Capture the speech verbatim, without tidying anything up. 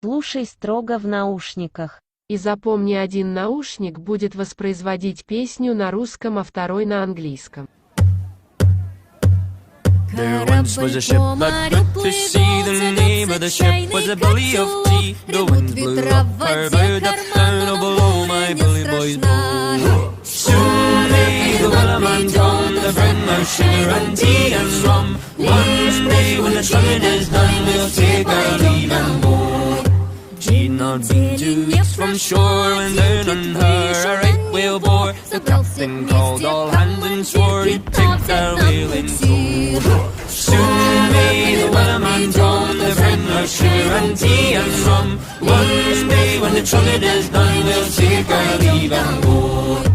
Слушай строго в наушниках. И запомни, один наушник будет воспроизводить песню на русском, а второй на английском. There once was a ship that put to sea. The name of the ship was the Billy of Tea. The wind blew up her bow, up down, oh below my bully boys blow. Soon may the wellerman come to bring us sugar and tea and rum. One day when the tonguing is done, we'll take our leave and go. She'd not been two weeks from shore when down on her a right whale bore. The captain called all hands and swore he'd take their whale in tow. Soon may the wellerman come to bring us sugar and tea and rum. One day when the trumpet is done, we'll take our leave and go.